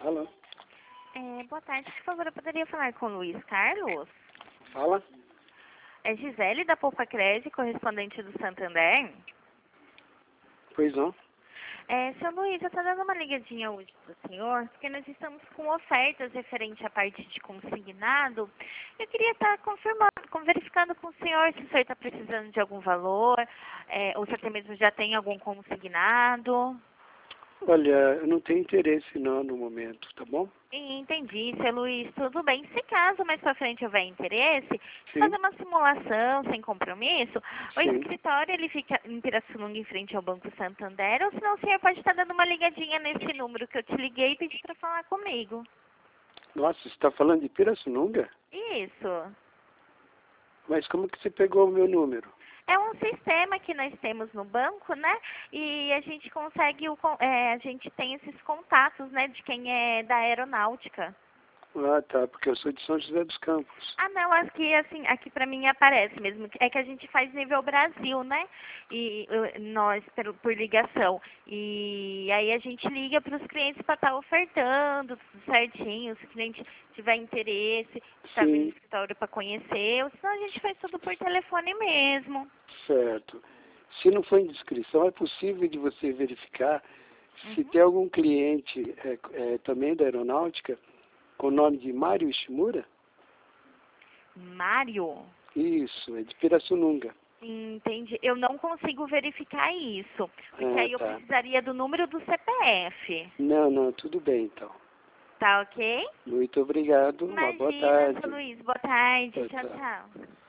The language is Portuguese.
Alô? Boa tarde, por favor, eu poderia falar com o Luiz Carlos? Fala? É Gisele da Poupa Cred, correspondente do Santander. Pois não? Seu Luiz, eu estou dando uma ligadinha hoje para o senhor, porque nós estamos com ofertas referente à parte de consignado. Eu queria estar verificando com o senhor se o senhor está precisando de algum valor, ou se até mesmo já tem algum consignado. Olha, eu não tenho interesse não no momento, tá bom? Entendi, seu Luiz, tudo bem. Se caso mais pra frente houver interesse, Sim, fazer uma simulação sem compromisso, o sim. escritório ele fica em Pirassununga em frente ao Banco Santander, ou senão o senhor pode estar dando uma ligadinha nesse número que eu te liguei e pedi para falar comigo. Nossa, você está falando de Pirassununga? Isso. Mas como que você pegou o meu número? É um sistema que nós temos no banco, né? E a gente consegue, a gente tem esses contatos, né, de quem é da aeronáutica. Ah, tá, porque eu sou de São José dos Campos. Ah, não, aqui, assim, aqui pra mim aparece mesmo. É que a gente faz nível Brasil, né? E nós, por ligação. E aí a gente liga para os clientes para estar ofertando tudo certinho. Se o cliente tiver interesse, está vindo no Sim, escritório para conhecer. Ou senão a gente faz tudo por telefone mesmo. certo. Se não for indiscrição, é possível de você verificar se Uhum. tem algum cliente também da aeronáutica com o nome de Mário Ishimura? Mário? Isso, é de Pirassununga. Entendi. Eu não consigo verificar isso. Porque Ah, aí eu tá. precisaria do número do CPF. Não, não, tudo bem então. Tá ok? Muito obrigado, uma boa Imagina, seu tarde. Luiz. Boa tarde. Tchau, Tchau, tchau. tchau.